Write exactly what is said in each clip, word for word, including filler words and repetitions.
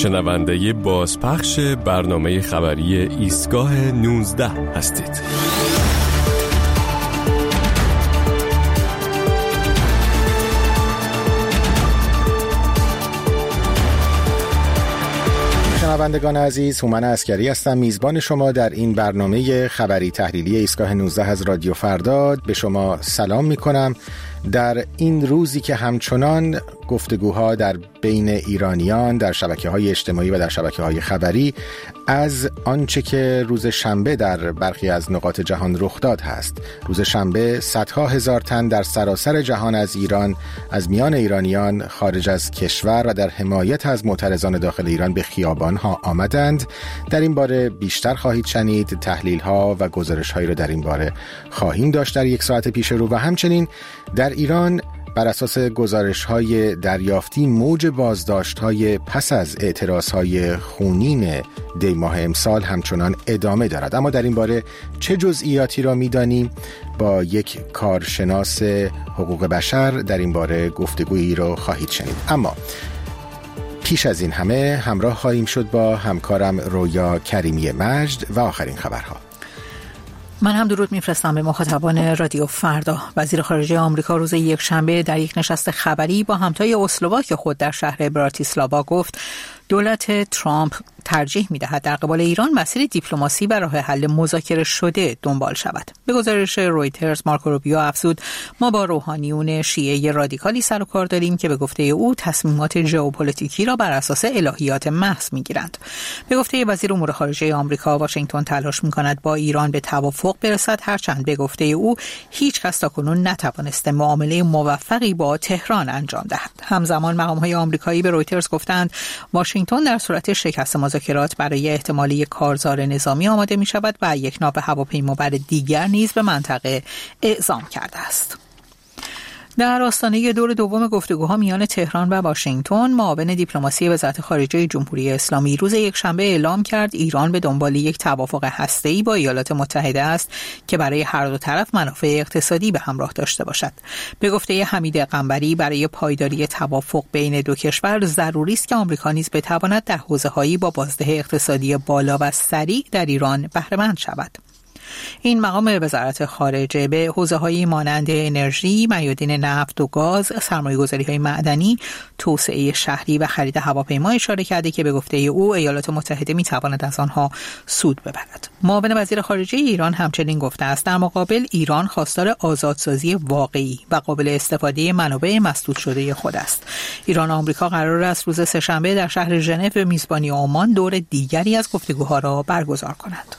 شنونده بازپخش برنامه خبری ایستگاه نوزده هستید. شنوندگان عزیز، هومن عسکری هستم، میزبان شما در این برنامه خبری تحلیلی ایستگاه نوزده از رادیو فردا. به شما سلام می کنم در این روزی که همچنان گفتگوها در بین ایرانیان در شبکه‌های اجتماعی و در شبکه‌های خبری از آنچه که روز شنبه در برخی از نقاط جهان رخ داد هست. روز شنبه صدها هزار تن در سراسر جهان از ایران، از میان ایرانیان خارج از کشور و در حمایت از معترضان داخل ایران به خیابان‌ها آمدند. در این باره بیشتر خواهید شنید، تحلیل‌ها و گزارش‌هایی را در این باره خواهیم داشت در یک ساعت پیش رو. و همچنین در ایران بر اساس گزارش‌های دریافتی موج بازداشت‌های پس از اعتراض‌های خونین دی ماه امسال همچنان ادامه دارد. اما در این باره چه جزئیاتی را می‌دانیم؟ با یک کارشناس حقوق بشر در این باره گفتگویی را خواهید شنید. اما پیش از این همه همراه خواهیم شد با همکارم رویا کریمی مجد و آخرین خبرها. من هم درود میفرستم به مخاطبان رادیو فردا. وزیر خارجه آمریکا روز یکشنبه در یک نشست خبری با همتای اسلواک خود در شهر براتیسلاوا گفت دولت ترامپ ترجیح می‌دهد در قبال ایران مسیر دیپلماسی و راه حل مذاکره شده دنبال شود. به گزارش رویترز، مارکو روبیو افزود ما با روحانیون شیعه رادیکالی سر و کار داریم که به گفته او تصمیمات ژئوپلیتیکی را بر اساس الهیات محض می‌گیرند. به گفته وزیر امور خارجه آمریکا، واشنگتن تلاش می‌کند با ایران به توافق برسد، هرچند به گفته او هیچ کس تاکنون نتوانسته معامله موفقی با تهران انجام دهد. همزمان مقام‌های آمریکایی به رویترز گفتند واشنگتن در صورت شکست مذاکرات برای احتمال یک کارزار نظامی آماده می شود و یک ناو هواپیمابر دیگر نیز به منطقه اعزام کرده است. در آستانه دور دوم گفتگوها میان تهران و واشنگتن، معاون دیپلماسی وزارت خارجه جمهوری اسلامی روز یکشنبه اعلام کرد ایران به دنبال یک توافق هسته‌ای با ایالات متحده است که برای هر دو طرف منافع اقتصادی به همراه داشته باشد. به گفته حمید قنبری برای پایداری توافق بین دو کشور ضروری است که آمریکا نیز بتواند در حوزه‌هایی با بازده اقتصادی بالا و سریع در ایران بهره مند شود. این مقام وزارت خارجه به حوزه‌هایی مانند انرژی، میادین نفت و گاز، سرمایه‌گذاری‌های معدنی، توسعه شهری و خرید هواپیما اشاره کرده که به گفته او ایالات متحده می‌تواند از آنها سود ببرد. معاون وزیر خارجه ایران همچنین گفته است در مقابل ایران خواستار آزادسازی واقعی و قابل استفاده منابع مسدود شده خود است. ایران و آمریکا قرار است روز سه‌شنبه در شهر ژنو به میزبانی عمان دور دیگری از گفتگوها را برگزار کنند.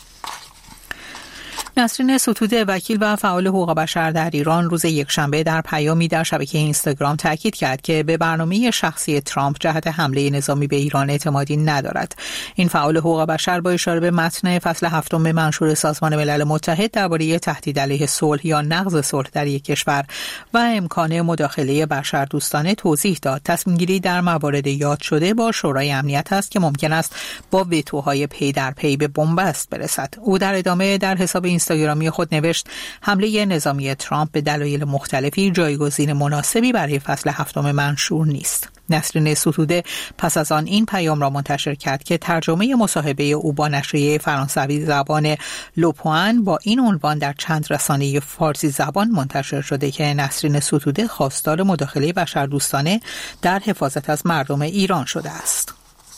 نسرین ستوده، وکیل و فعال حقوق بشر در ایران، روز یکشنبه در پیامی در شبکه اینستاگرام تاکید کرد که به برنامه شخصی ترامپ جهت حمله نظامی به ایران اعتمادی ندارد. این فعال حقوق بشر با اشاره به متن فصل هفتم منشور سازمان ملل متحد درباره تهدید علیه صلح یا نقض صلح در یک کشور و امکان مداخله بشردوستانه توضیح داد تصمیم‌گیری در موارد یاد شده با شورای امنیت است که ممکن است با وتوهای پی در پی به بنبست برسد. او در ادامه در حساب اینستاگرامی خود نوشت حمله نظامی ترامپ به دلایل مختلفی جایگزین مناسبی برای فصل هفتم منشور نیست. نسرین ستوده پس از آن این پیام را منتشر کرد که ترجمه مصاحبه او با نشریه فرانسوی زبان لوپوان با این عنوان در چند رسانه فارسی زبان منتشر شده که نسرین ستوده خواستار مداخله بشردوستانه در حفاظت از مردم ایران شده است.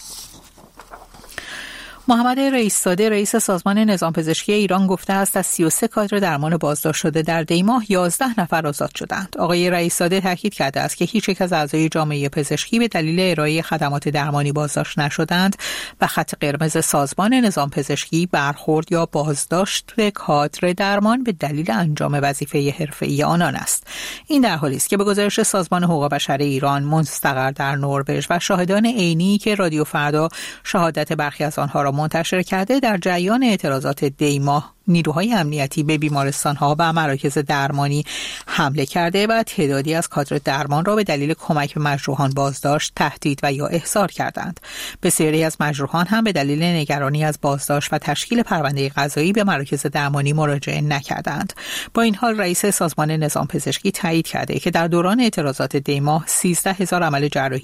محمد رئیس‌زاده، رئیس سازمان نظام پزشکی ایران، گفته است از سی و سه کادر درمان بازداشت شده در دی ماه یازده نفر آزاد شدند. آقای رئیس‌زاده تاکید کرده است که هیچ یک از اعضای جامعه پزشکی به دلیل ارائه خدمات درمانی بازداشت نشدند و خط قرمز سازمان نظام پزشکی برخورد یا بازداشت کادر درمان به دلیل انجام وظیفه حرفه‌ای آنان است. این در حالی است که به گزارش سازمان حقوق بشر ایران مستقر در نروژ و شاهدان عینی که رادیو فردا شهادت برخی از آنها را منتشر کرده، در جریان اعتراضات دی ماه نیروهای امنیتی به بیمارستان‌ها و مراکز درمانی حمله کرده و تعدادی از کادر درمان را به دلیل کمک به مجروحان بازداشت، تهدید و یا احضار کردند. بسیاری از مجروحان هم به دلیل نگرانی از بازداشت و تشکیل پرونده قضایی به مراکز درمانی مراجعه نکردند. با این حال رئیس سازمان نظام پزشکی تایید کرده که در دوران اعتراضات دی ماه سیزده هزار عمل جراحی